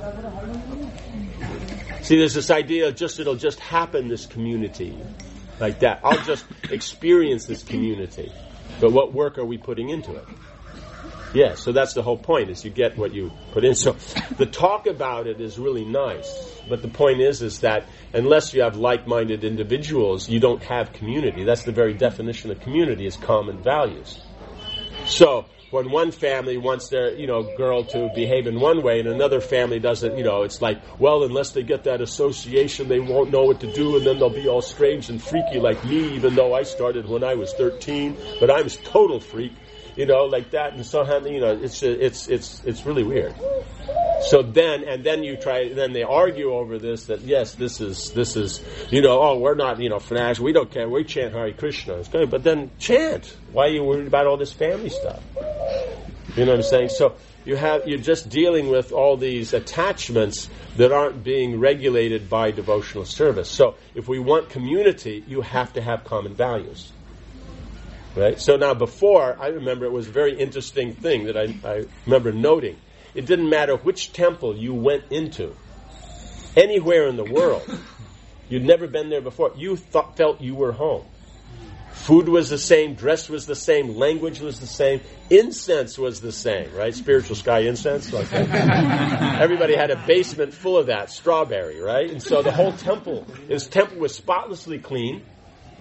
[SPEAKER 1] See, there's this idea of it'll just happen, this community, like that. I'll just experience this community. But what work are we putting into it? Yeah, so that's the whole point, is you get what you put in. So the talk about it is really nice, but the point is that unless you have like-minded individuals, you don't have community. That's the very definition of community, is common values. So when one family wants their, girl to behave in one way and another family doesn't, it's like, well, unless they get that association, they won't know what to do, and then they'll be all strange and freaky like me, even though I started when I was 13, but I'm a total freak. Like that, and so it's really weird. So then they argue over this. That yes, this is we're not fanatics. We don't care. We chant Hare Krishna. It's good, but then chant. Why are you worried about all this family stuff? You know what I'm saying? So you're just dealing with all these attachments that aren't being regulated by devotional service. So if we want community, you have to have common values. Right? So now before, I remember it was a very interesting thing that I remember noting. It didn't matter which temple you went into, anywhere in the world, you'd never been there before, you felt you were home. Food was the same, dress was the same, language was the same, incense was the same, right? Spiritual sky incense. Like that. Everybody had a basement full of that, strawberry, right? And so the whole temple, his temple was spotlessly clean.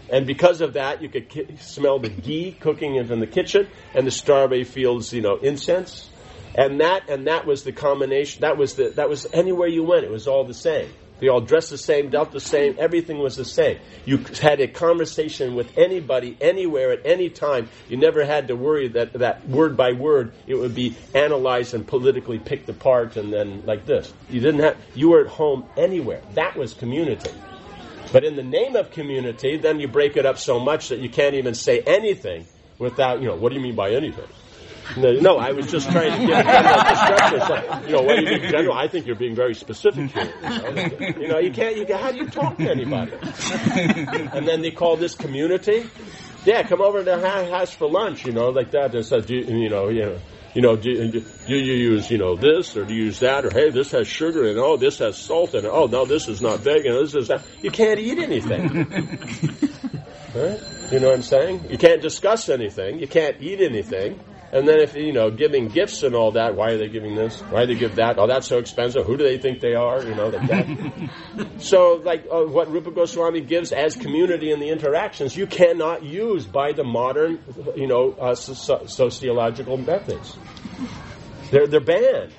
[SPEAKER 1] And because of that, you could smell the ghee cooking in the kitchen, and the strawberry fields, incense. And that was the combination. That was anywhere you went, it was all the same. They all dressed the same, dealt the same, everything was the same. You had a conversation with anybody, anywhere, at any time. You never had to worry that word by word it would be analyzed and politically picked apart and then like this. You were at home anywhere. That was community. But in the name of community, then you break it up so much that you can't even say anything without, what do you mean by anything? No, I was just trying to give a general description. What do you mean general? I think you're being very specific here. You can't, how do you talk to anybody? And then they call this community. Yeah, come over to the house for lunch, like that. They said, do you use, this, or do you use that, or hey, this has sugar, and oh, this has salt, and oh, no, this is not vegan, this is that. You can't eat anything. Right? You know what I'm saying? You can't discuss anything. You can't eat anything. And then if, giving gifts and all that, why are they giving this? Why do they give that? Oh, that's so expensive. Who do they think they are? Like that. So, what Rupa Goswami gives as community in the interactions, you cannot use by the modern, sociological methods. They're banned.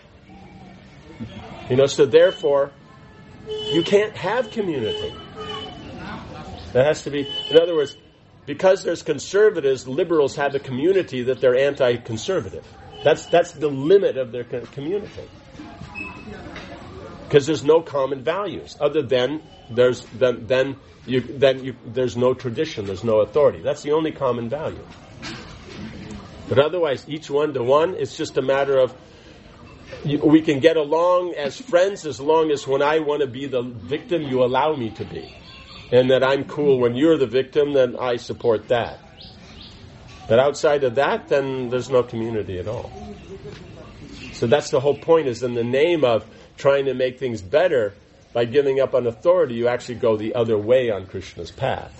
[SPEAKER 1] So therefore, you can't have community. There has to be, in other words, because there's conservatives, liberals have a community that they're anti-conservative. That's the limit of their community. Because there's no common values other than there's no tradition, there's no authority. That's the only common value. But otherwise, each one to one, it's just a matter of we can get along as friends as long as when I want to be the victim, you allow me to be. And that I'm cool when you're the victim, then I support that. But outside of that, then there's no community at all. So that's the whole point, is in the name of trying to make things better, by giving up on authority, you actually go the other way on Krishna's path.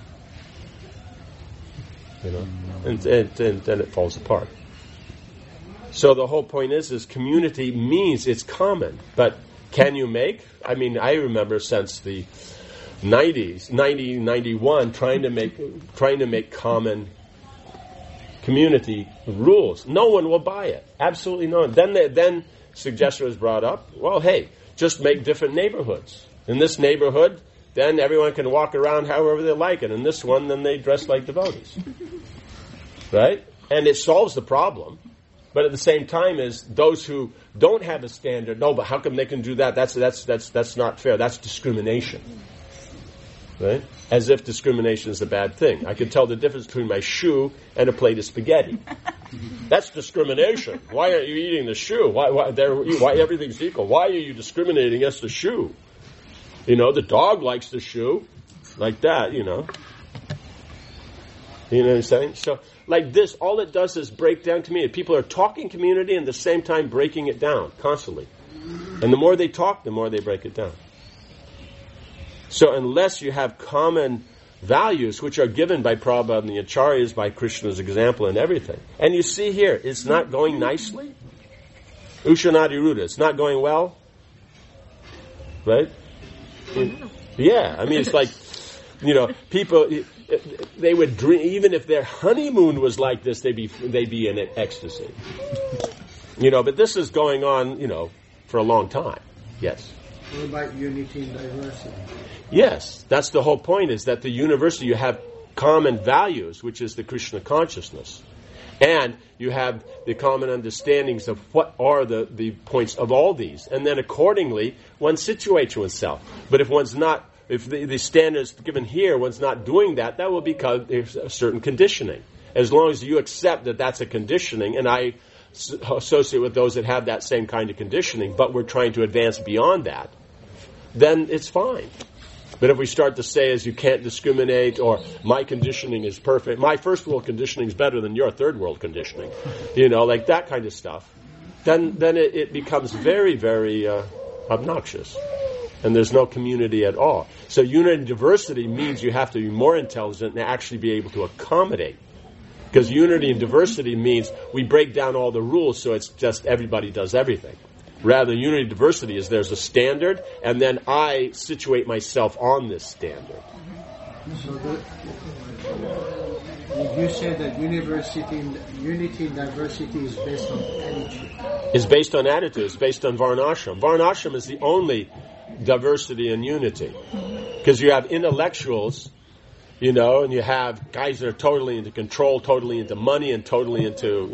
[SPEAKER 1] And then it falls apart. So the whole point is community means it's common. But can you make? I remember since the 90s, 91, trying to make common community rules. No one will buy it. Absolutely no one. Then suggestion was brought up. Well, hey, just make different neighborhoods. In this neighborhood, then everyone can walk around however they like, and in this one, then they dress like devotees. Right? And it solves the problem. But at the same time, is those who don't have a standard. No, but how come they can do that? That's not fair. That's discrimination. Right? As if discrimination is a bad thing. I can tell the difference between my shoe and a plate of spaghetti. That's discrimination. Why aren't you eating the shoe? Why everything's equal? Why are you discriminating against the shoe? The dog likes the shoe. Like that, You know what I'm saying? So, like this, all it does is break down community. People are talking community and at the same time breaking it down constantly. And the more they talk, the more they break it down. So unless you have common values, which are given by Prabhupada and the Acharyas, by Krishna's example and everything. And you see here, it's not going nicely. Ushanati Ruda, it's not going well. Right? Yeah, it's like, people, they would dream, even if their honeymoon was like this, they'd be in ecstasy. But this is going on, for a long time. Yes.
[SPEAKER 7] What about unity and diversity?
[SPEAKER 1] Yes, that's the whole point, is that the university, you have common values, which is the Krishna consciousness. And you have the common understandings of what are the points of all these. And then accordingly, one situates oneself. But if one's not, if the standards given here, one's not doing that, that will become a certain conditioning. As long as you accept that that's a conditioning, and I associate with those that have that same kind of conditioning, but we're trying to advance beyond that, then it's fine. But if we start to say, as you can't discriminate, or my conditioning is perfect, my first world conditioning is better than your third world conditioning, like that kind of stuff, then it becomes very, very obnoxious. And there's no community at all. So unity and diversity means you have to be more intelligent and actually be able to accommodate. Because unity and diversity means we break down all the rules so it's just everybody does everything. Rather, unity and diversity is there's a standard, and then I situate myself on this standard.
[SPEAKER 7] So you said that unity in diversity is based on attitude.
[SPEAKER 1] It's based on attitude. It's based on Varnashram. Varnashram is the only diversity and unity. Because you have intellectuals, and you have guys that are totally into control, totally into money, and totally into,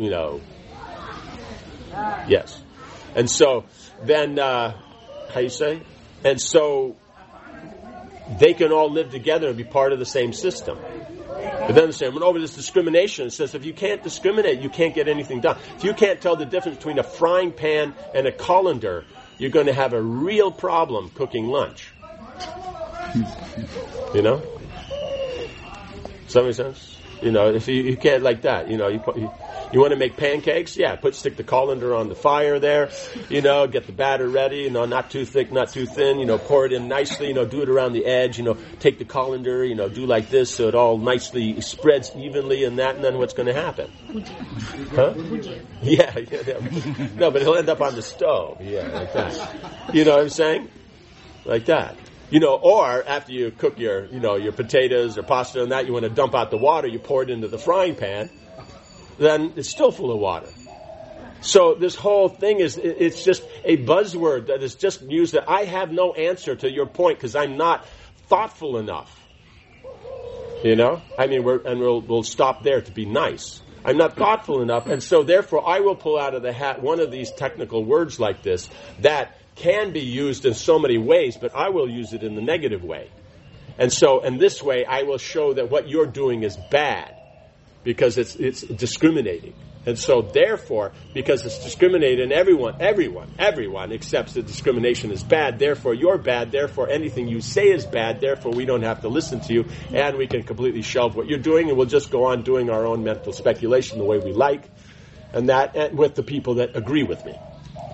[SPEAKER 1] yes. And so then, how you say? And so they can all live together and be part of the same system. But then they say, over this discrimination, it says if you can't discriminate, you can't get anything done. If you can't tell the difference between a frying pan and a colander, you're going to have a real problem cooking lunch. Does that make sense? If you can't like that, you want to make pancakes? Yeah, stick the colander on the fire there, get the batter ready, not too thick, not too thin, pour it in nicely, do it around the edge, take the colander, do like this so it all nicely spreads evenly and then what's going to happen? Huh? Yeah. No, but it'll end up on the stove. Yeah, like that. You know what I'm saying? Like that. Or after you cook your potatoes or pasta and that, you want to dump out the water, you pour it into the frying pan, then it's still full of water. So this whole thing it's just a buzzword that is just used that I have no answer to your point because I'm not thoughtful enough. We'll stop there to be nice. I'm not thoughtful enough, and so therefore I will pull out of the hat one of these technical words like this that can be used in so many ways, but I will use it in the negative way. And so, in this way, I will show that what you're doing is bad, because it's discriminating. And so, therefore, because it's discriminating, everyone accepts that discrimination is bad, therefore you're bad, therefore anything you say is bad, therefore we don't have to listen to you, and we can completely shelve what you're doing, and we'll just go on doing our own mental speculation the way we like, and with the people that agree with me.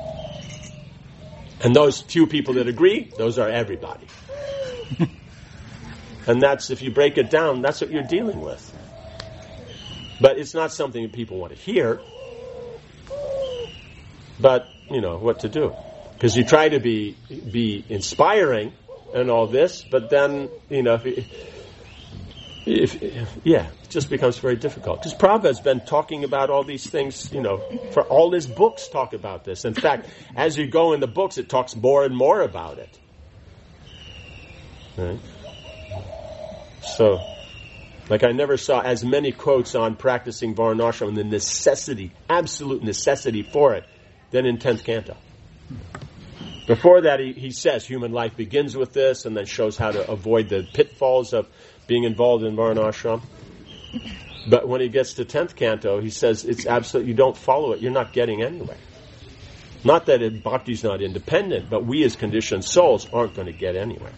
[SPEAKER 1] And those few people that agree, those are everybody. And that's, if you break it down, that's what you're dealing with. But it's not something that people want to hear. But, what to do. Because you try to be inspiring and all this, but then, it just becomes very difficult. Because Prabhupada's been talking about all these things, for all his books talk about this. In fact, as you go in the books, it talks more and more about it. Right? So, I never saw as many quotes on practicing Varnashram and the necessity, absolute necessity for it, than in 10th Canto. Before that, he says human life begins with this, and then shows how to avoid the pitfalls of being involved in Varnashram. But when he gets to 10th Canto, he says it's absolute. You don't follow it, you're not getting anywhere. Not that bhakti's not independent, but we as conditioned souls aren't going to get anywhere.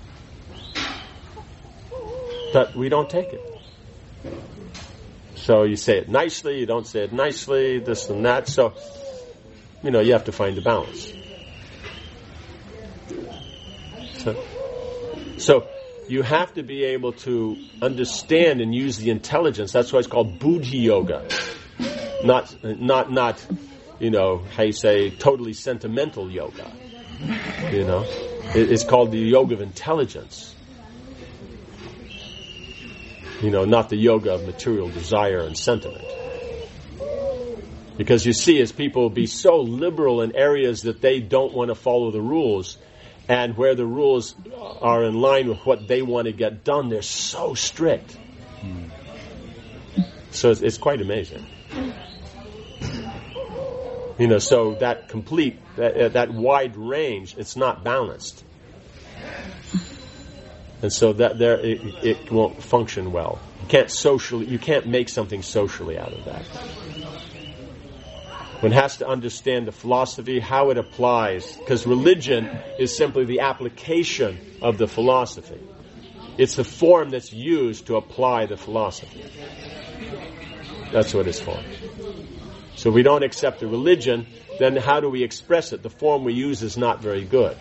[SPEAKER 1] But we don't take it. So you say it nicely, you don't say it nicely, this and that. So, you have to find a balance. So you have to be able to understand and use the intelligence. That's why it's called Buddhi Yoga. Not how you say, totally sentimental yoga. It's called the yoga of intelligence. Not the yoga of material desire and sentiment. Because you see, as people be so liberal in areas that they don't want to follow the rules, and where the rules are in line with what they want to get done, they're so strict. So it's quite amazing. So that complete, that wide range, it's not balanced. And so it won't function well. You can't make something socially out of that. One has to understand the philosophy, how it applies, because religion is simply the application of the philosophy. It's the form that's used to apply the philosophy. That's what it's for. So if we don't accept the religion, then how do we express it? The form we use is not very good.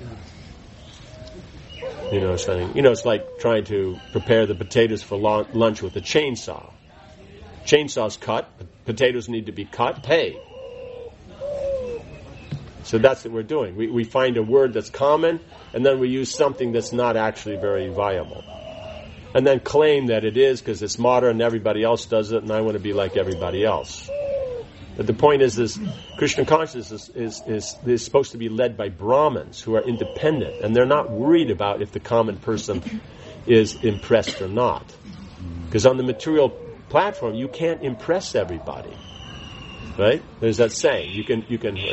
[SPEAKER 1] It's like trying to prepare the potatoes for lunch with a chainsaw. Chainsaw's cut, potatoes need to be cut. Hey! So that's what we're doing. We find a word that's common, and then we use something that's not actually very viable. and then claim that it is because it's modern and everybody else does it, and I want to be like everybody else. But the point is Krishna consciousness is supposed to be led by Brahmins who are independent, and they're not worried about if the common person is impressed or not. Because on the material platform, you can't impress everybody. Right? There's that saying. You can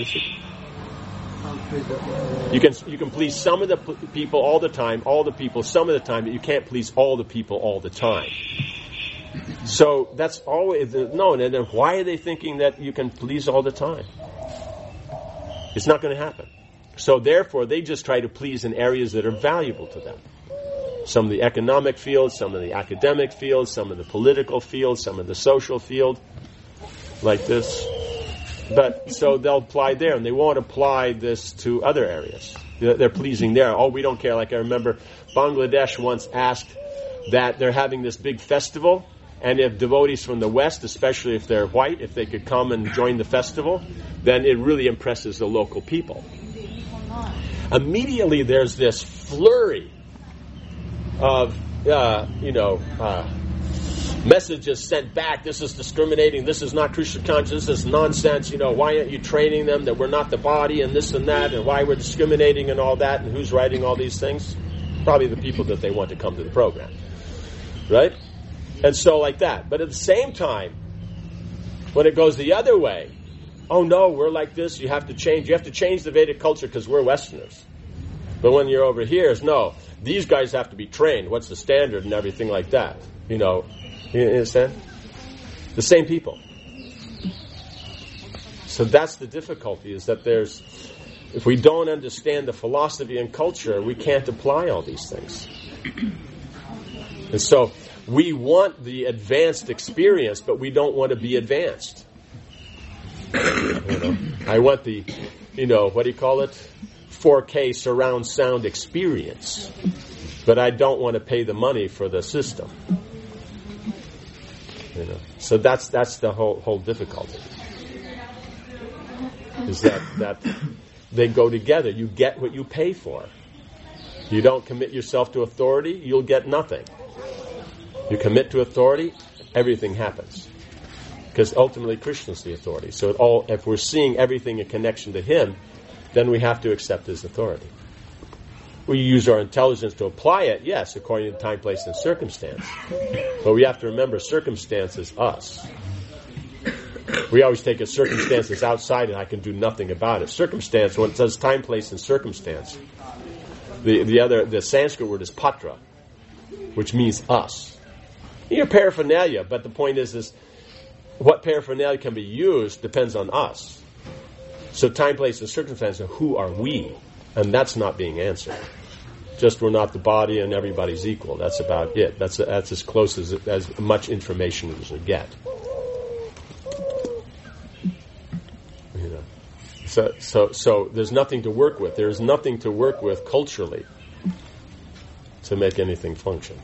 [SPEAKER 1] please some of the people all the time, all the people some of the time, but you can't please all the people all the time. So that's always known. And then why are they thinking that you can please all the time? It's not going to happen. So therefore, they just try to please in areas that are valuable to them. Some of the economic fields, some of the academic fields, some of the political fields, some of the social field, like this. But so they'll apply there, and they won't apply this to other areas. They're pleasing there. Oh, we don't care. Like I remember Bangladesh once asked that they're having this big festival, and if devotees from the West, especially if they're white, if they could come and join the festival, then it really impresses the local people. Immediately there's this flurry of, messages sent back. This is discriminating. This is not Krishna consciousness. This is nonsense. Why aren't you training them that we're not the body and this and that, and why we're discriminating and all that, and who's writing all these things? Probably the people that they want to come to the program. Right? And so like that. But at the same time, when it goes the other way, oh no, we're like this, you have to change. You have to change the Vedic culture because we're Westerners. But when you're over here, it's no, these guys have to be trained. What's the standard and everything like that? You understand? The same people. So that's the difficulty, is that if we don't understand the philosophy and culture, we can't apply all these things. And so we want the advanced experience, but we don't want to be advanced. I want the, what do you call it? 4K surround sound experience. But I don't want to pay the money for the system. So that's the whole difficulty. Is that they go together. You get what you pay for. You don't commit yourself to authority, you'll get nothing. You commit to authority, everything happens. Because ultimately Krishna's the authority. So if we're seeing everything in connection to him, then we have to accept his authority. We use our intelligence to apply it, yes, according to time, place, and circumstance. But we have to remember circumstance is us. We always take a circumstance that's outside and I can do nothing about it. Circumstance, when it says time, place, and circumstance, the Sanskrit word is patra, which means us. Your paraphernalia, but the point is what paraphernalia can be used depends on us. So time, place, and circumstance are who are we? And that's not being answered. Just we're not the body and everybody's equal. That's about it. That's as close as much information as we get. So there's nothing to work with. There's nothing to work with culturally to make anything function.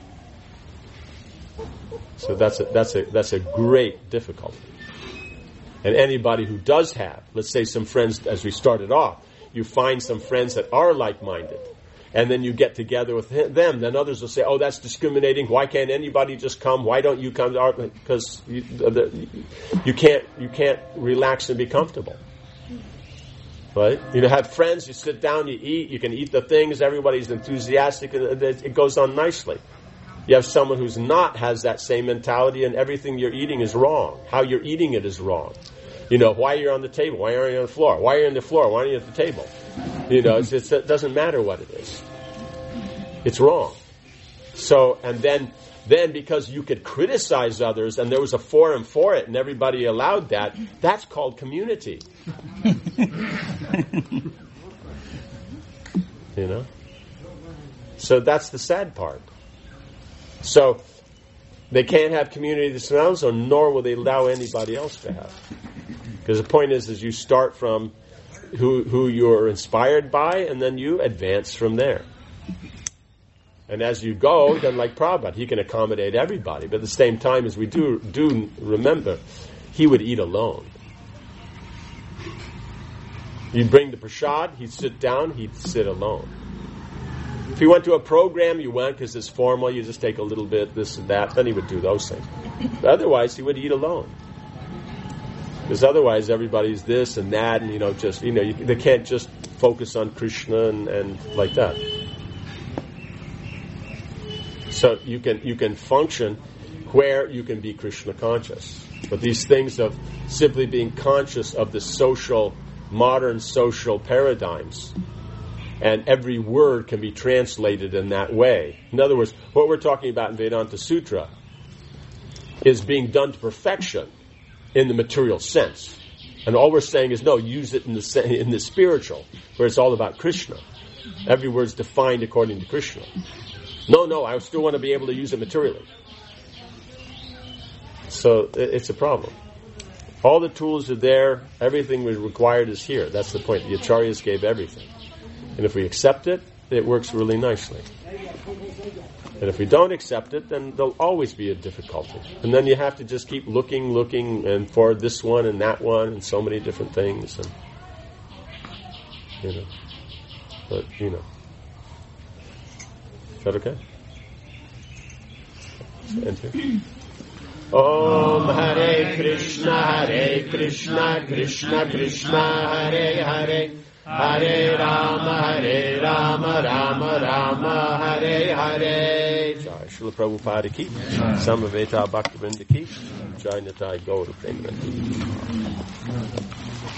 [SPEAKER 1] So that's a great difficulty. And anybody who does have, let's say some friends, as we started off, you find some friends that are like-minded, and then you get together with them, then others will say, oh, that's discriminating. Why can't anybody just come? Why don't you come? Because you can't relax and be comfortable. Right? You have friends, you sit down, you eat, you can eat the things, everybody's enthusiastic, it goes on nicely. You have someone who's has that same mentality, and everything you're eating is wrong. How you're eating it is wrong. Why you're on the table, why aren't you on the floor? Why are you on the floor? Why aren't you at the table? It doesn't matter what it is. It's wrong. So, and then because you could criticize others, and there was a forum for it, and everybody allowed that, that's called community. So that's the sad part. So they can't have community that surrounds them, nor will they allow anybody else to have. Because the point is you start from who you're inspired by, and then you advance from there. And as you go, then like Prabhupada, he can accommodate everybody. But at the same time, as we do remember, he would eat alone. You'd bring the prasad, he'd sit down, he'd sit alone. If he went to a program, you went because it's formal, you just take a little bit, this and that, then he would do those things. But otherwise, he would eat alone. Because otherwise, everybody's this and that, and, they can't just focus on Krishna and like that. So you can function where you can be Krishna conscious. But these things of simply being conscious of the modern social paradigms, and every word can be translated in that way. In other words, what we're talking about in Vedanta Sutra is being done to perfection in the material sense. And all we're saying is, no, use it in the spiritual, where it's all about Krishna. Every word's defined according to Krishna. No, I still want to be able to use it materially. So it's a problem. All the tools are there. Everything was required is here. That's the point. The Acharyas gave everything. And if we accept it, it works really nicely. And if we don't accept it, then there'll always be a difficulty. And then you have to just keep looking, and for this one and that one, and so many different things. And, But, Is that okay? End here. Om Hare Krishna, Krishna Krishna, Hare Hare, Hare Rama, Rama, Hare Hare. Jai Srila Prabhupada ki, Samaveta Bhaktivinoda ki, Jai Nitai Gaura Premanandi.